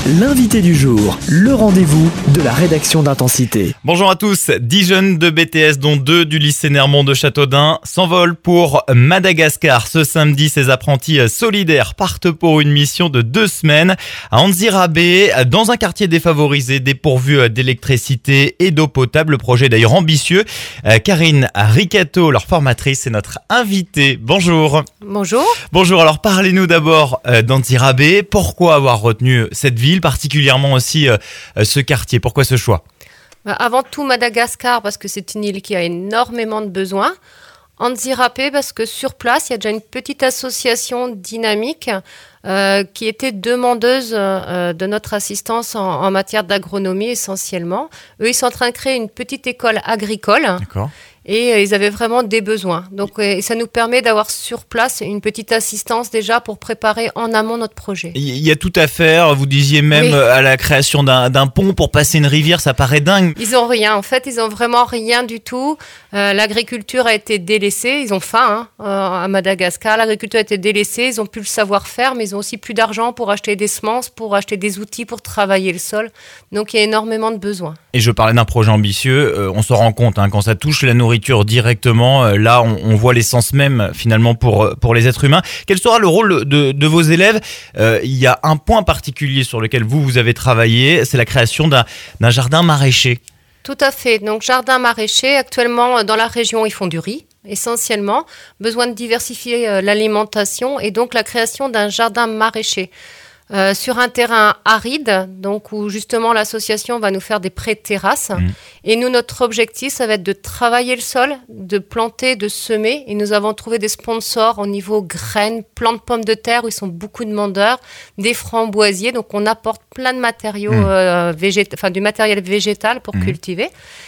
L'invité du jour, le rendez-vous de la rédaction d'Intensité. Bonjour à tous, 10 jeunes de BTS dont 2 du lycée Nermont de Châteaudun s'envolent pour Madagascar. Ce samedi, ces apprentis solidaires partent pour une mission de 2 semaines à Antsirabe, dans un quartier défavorisé, dépourvu d'électricité et d'eau potable. Le projet est d'ailleurs ambitieux. Karine Ricato, leur formatrice, est notre invitée. Bonjour. Bonjour. Bonjour, alors parlez-nous d'abord d'Antsirabe. Pourquoi avoir retenu cette ville, particulièrement aussi ce quartier? Pourquoi ce choix? Avant tout Madagascar parce que c'est une île qui a énormément de besoins. Antsirabe parce que sur place, il y a déjà une petite association dynamique qui était demandeuse de notre assistance en matière d'agronomie essentiellement. Eux, ils sont en train de créer une petite école agricole. D'accord. Et ils avaient vraiment des besoins. Donc, ça nous permet d'avoir sur place une petite assistance déjà pour préparer en amont notre projet. Il y a tout à faire. Vous disiez même à la création d'un pont pour passer une rivière, ça paraît dingue. Ils ont rien. En fait, ils ont vraiment rien du tout. L'agriculture a été délaissée. Ils ont faim à Madagascar. L'agriculture a été délaissée. Ils ont plus le savoir-faire, mais ils ont aussi plus d'argent pour acheter des semences, pour acheter des outils pour travailler le sol. Donc, il y a énormément de besoins. Et je parlais d'un projet ambitieux. On se rend compte quand ça touche la nourriture directement, là on voit l'essence même finalement pour les êtres humains. Quel sera le rôle de vos élèves? Il y a un point particulier sur lequel vous avez travaillé, c'est la création d'un jardin maraîcher. Tout à fait, donc jardin maraîcher, actuellement dans la région ils font du riz essentiellement, besoin de diversifier l'alimentation et donc la création d'un jardin maraîcher. Sur un terrain aride, donc où justement l'association va nous faire des pré-terrasses. Et nous, notre objectif, ça va être de travailler le sol, de planter, de semer. Et nous avons trouvé des sponsors au niveau graines, plants de pommes de terre, où ils sont beaucoup demandeurs, des framboisiers. Donc, on apporte plein de matériaux du matériel végétal pour cultiver.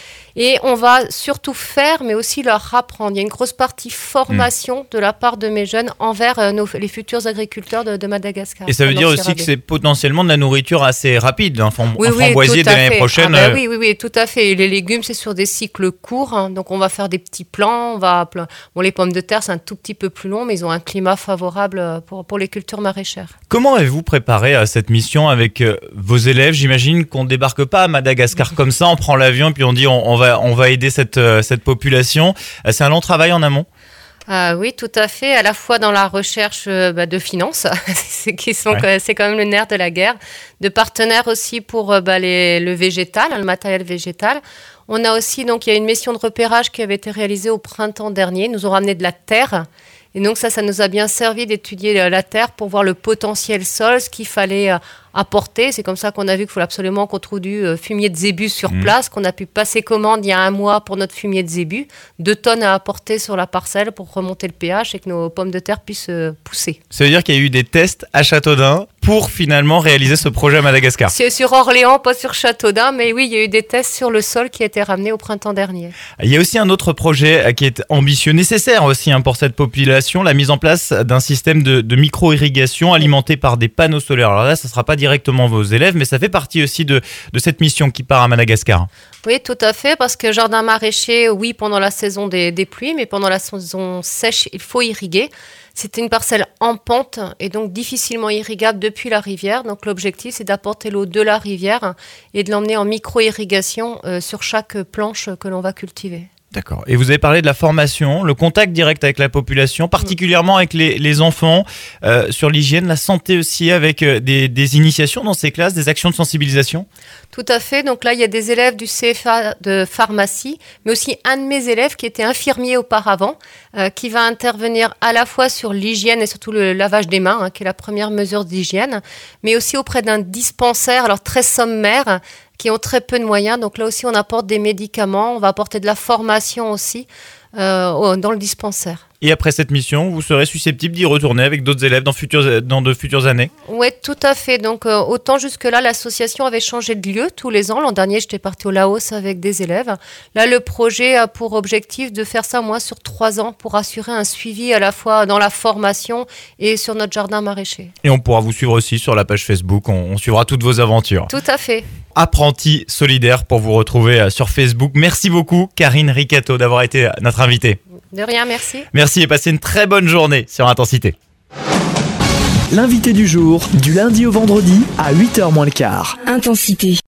Et on va surtout faire, mais aussi leur apprendre. Il y a une grosse partie formation de la part de mes jeunes envers les futurs agriculteurs de Madagascar. Et ça veut dire aussi que c'est potentiellement de la nourriture assez rapide, un framboisier dès l'année prochaine. Oui, tout à fait. Et les légumes, c'est sur des cycles courts. Donc, on va faire des petits plants. Les pommes de terre, c'est un tout petit peu plus long, mais ils ont un climat favorable pour les cultures maraîchères. Comment avez-vous préparé cette mission avec vos élèves? J'imagine qu'on ne débarque pas à Madagascar comme ça, on prend l'avion et puis on dit on va aider cette population. C'est un long travail en amont? Oui, tout à fait. À la fois dans la recherche de finances, c'est quand même le nerf de la guerre, de partenaires aussi pour le végétal, le matériel végétal. On a aussi, donc, il y a une mission de repérage qui avait été réalisée au printemps dernier. Ils nous ont ramené de la terre. Et donc ça nous a bien servi d'étudier la terre pour voir le potentiel sol, ce qu'il fallait apporter. C'est comme ça qu'on a vu qu'il faut absolument qu'on trouve du fumier de zébu sur place, qu'on a pu passer commande il y a 1 mois pour notre fumier de zébu. 2 tonnes à apporter sur la parcelle pour remonter le pH et que nos pommes de terre puissent pousser. Ça veut dire qu'il y a eu des tests à Châteaudun pour finalement réaliser ce projet à Madagascar? C'est sur Orléans, pas sur Châteaudun, mais oui, il y a eu des tests sur le sol qui a été ramené au printemps dernier. Il y a aussi un autre projet qui est ambitieux, nécessaire aussi pour cette population, la mise en place d'un système de micro-irrigation alimenté par des panneaux solaires. Alors là, ça ne sera pas directement vos élèves, mais ça fait partie aussi de cette mission qui part à Madagascar. Oui, tout à fait, parce que jardin maraîcher, oui, pendant la saison des pluies, mais pendant la saison sèche, il faut irriguer. C'est une parcelle en pente et donc difficilement irrigable depuis la rivière. Donc l'objectif, c'est d'apporter l'eau de la rivière et de l'emmener en micro-irrigation sur chaque planche que l'on va cultiver. D'accord. Et vous avez parlé de la formation, le contact direct avec la population, particulièrement avec les enfants, sur l'hygiène, la santé aussi, avec des initiations dans ces classes, des actions de sensibilisation? Tout à fait. Donc là, il y a des élèves du CFA de pharmacie, mais aussi un de mes élèves qui était infirmier auparavant, qui va intervenir à la fois sur l'hygiène et surtout le lavage des mains, qui est la première mesure d'hygiène, mais aussi auprès d'un dispensaire, alors très sommaire, qui ont très peu de moyens. Donc là aussi, on apporte des médicaments, on va apporter de la formation aussi dans le dispensaire. Et après cette mission, vous serez susceptible d'y retourner avec d'autres élèves dans de futures années? Oui, tout à fait. Donc, autant jusque-là, l'association avait changé de lieu tous les ans. L'an dernier, j'étais partie au Laos avec des élèves. Là, le projet a pour objectif de faire ça, moi, sur 3 ans pour assurer un suivi à la fois dans la formation et sur notre jardin maraîcher. Et on pourra vous suivre aussi sur la page Facebook. On suivra toutes vos aventures. Tout à fait. Apprentis solidaires pour vous retrouver sur Facebook. Merci beaucoup, Karine Ricato, d'avoir été notre invitée. De rien, merci. Merci et passez une très bonne journée sur Intensité. L'invité du jour, du lundi au vendredi à 8h moins le quart. Intensité.